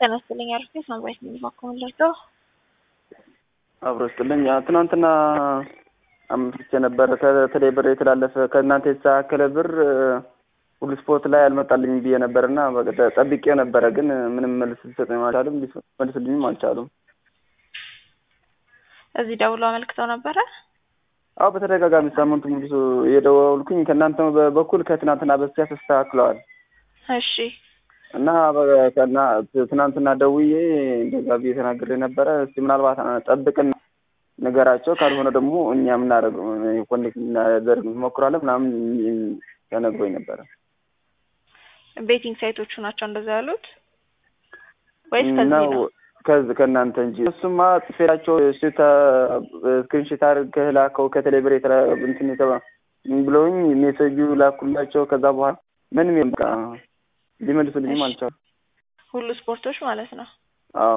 ተነስተልኝ አርፌ ሳምራይት ምንባከውን ለርተው አብሮስትልኝ ትናንትና አምጥቼ ነበር ከተለይ ብር የተላለፈ ከእናንተ የተሳከለ ብር ሁሉ ስፖርት ላይ አልመጣልኝ ብዬ ነበርና ጠብቄ ነበር ግን ምንም መልስ ሊሰጠኝ አልቻለም መልስልኝም አልቻሉም እዚህ ደውሎ አመልክተው ነበር አው በተደጋጋሚ ሳምንቱ ሙሉ የደወልኩኝ ከእናንተ በኩል ከትናንትና በስቲያ ተስተካክለዋል እሺ እና ትናንትና ደውዬ እንደዛ ብዬ ተናግሬ ነበር እስቲ ምናልባት ጠብቅን ነገራቸው ካልሆነ ደግሞ እኛም እናደርገው ኮኔክት እናደርግ እንሞክራለን ምናምን ተነግሮኝ ነበር ቤቲንግ ሳይቶቹ ናቸው እንደዛ ያሉት ወይስ ከዚህ ነው ከእናንተ እንጂ እሱማ ጽፌላቸው ስክሪንሾት አድርገህ ላከው ከተሌብሬ እንትን ብለውኝ ሜሴጁ ላኩላቸው ከዛ በኋላ ምንም በቃ ሊመልሱልኝም አልቻሉም ሁሉ ስፖርቶች ማለት ነው አዎ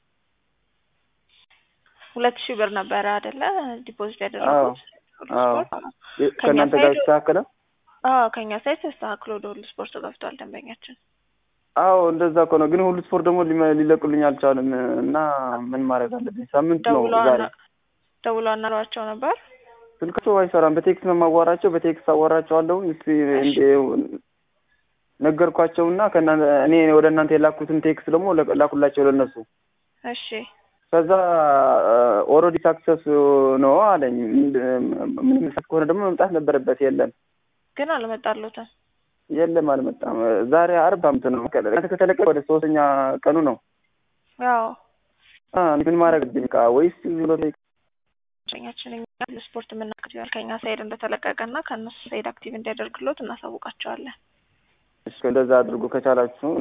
2000 ብር ነበር አይደለ ዲፖዚት ያደረጉት አዎ ከእናንተ ጋር ተስተካከለ ከኛ ሳይት ተስተካክሎ ሁሉ ስፖርት ገብቷል ደንበኛችን አዎ እንደዛ እኮ ነው ግን ሁሉ ስፖርት ደግሞ ሊለቁልኝ አልቻለም እና ምን ማድረግ አለብኝ ሳምንት ነው ዛሬ ደውሎ አናሏቸው ነበር ስልካቸው አይሰራም በቴክስት ነው ማዋራቸው በቴክስት አዋራቸዋለሁ እንዴ ነገርኳቸውና እኔ ወደ እናንተ የላኩትን ቴክስት ደግሞ ላኩላቸው ለነሱ እሺ ከዛ ኦሬዲ ሳክሰስ ነው አለኝ ምን ከሆነ ደግሞ መምጣት ነበረበት የለም ግን አልመጣሉትም የለም አልመጣም ዛሬ 40 አመት ነው ከተለቀቀ ወደ 3ኛ ቀኑ ነው ያው ምን ማድረግ ድንቃ ወይስ ብሎ ኛችን ስፖርት ምናከታተል ከኛ ሳይድ እንደተለቀቀና ከነሱ ሳይድ አክቲቭ እንዲያደርግሎት እናሳውቃቸዋለን እሺ እንደዛ አድርጎ ከቻላችሁ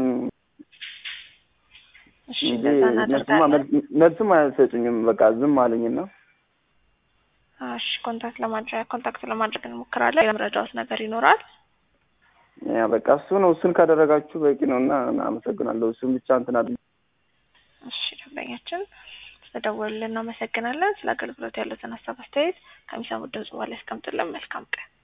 እሺ እንደዛ መልስም አይሰጡኝም በቃ ዝም አለኝና እሺ ኮንታክት ለማድረግ እንሞክራለን የመረጃውስ ነገር ይኖራል ያ በቃ እሱ ነው እሱን ካደረጋችሁ በቂ ነውና አመሰግናለሁ እሱን ብቻ እንትን አይደል እሺ ደንበኛችን ስለደወሉልን እናመሰግናለን ስለ አገልግሎት ያለውን ሀሳብ አስተያየት ከሚሰሙት ድምጽ በኋላ ያስቀምጡልን መልካም ቀን